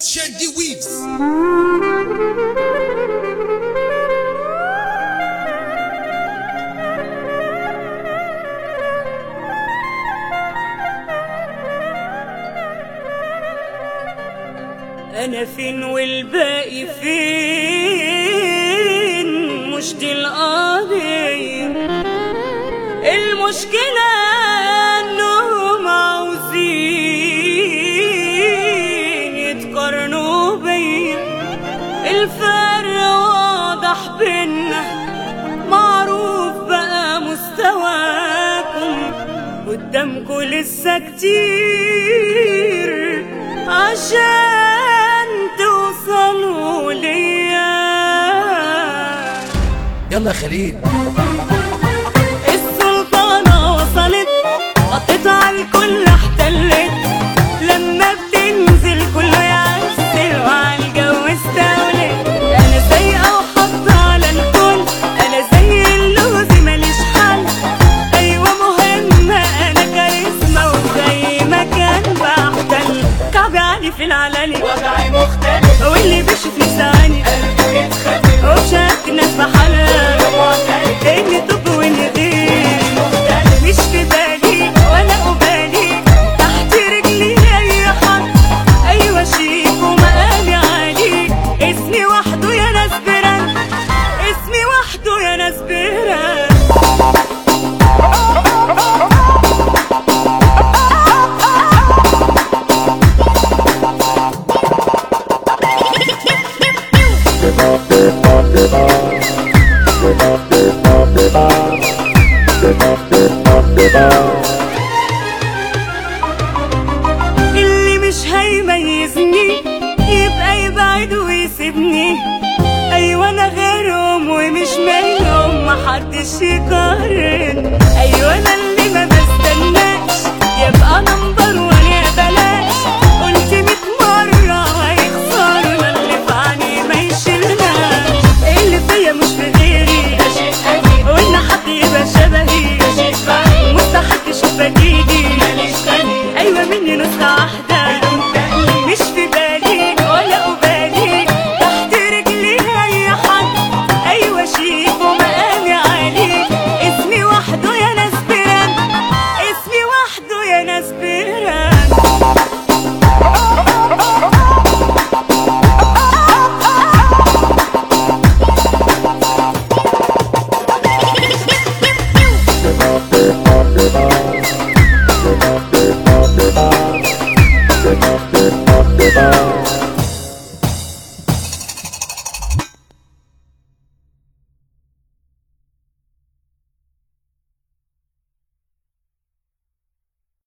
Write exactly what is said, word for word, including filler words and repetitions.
شادي ويفز. أنا فين والباقي فين؟ مش دي القضية، المشكلة إنهم عاوزين يتقارنوا بيا. الفرق واضح بينا، معروف بقى مستواكم، قدامكوا لسه كتير عشان توصلوا ليا. يلا خليل، السلطانة وصلت، غطت على الكل احتلت، لما بتنزل كله يعسل وعلى الجو استولت. انا سايقة وحاطة على الكل، انا زي اللوز ماليش حل. ايوه مهمة، انا كاريزما وزي ما كان بحتل. كعبي عالي في العلالي، وضعي مختلف، واللي بيشوفني ثواني قلبي يتخدم، وبشارك الناس بحالها اني طب واني غير مختلف. مش في بالي ولا قبالي، تحت رجلي اي حد. ايوه شيك ومقامي عالي، اسمي وحده يا ناس برن، اسمي وحده يا ناس برن. اللي مش هيميزني يبقى يبعد ويسيبني. ايوه انا غيرهم ومش منهم، محدش يقارن. ايوه انا اللي ما بستناش، يبقى انا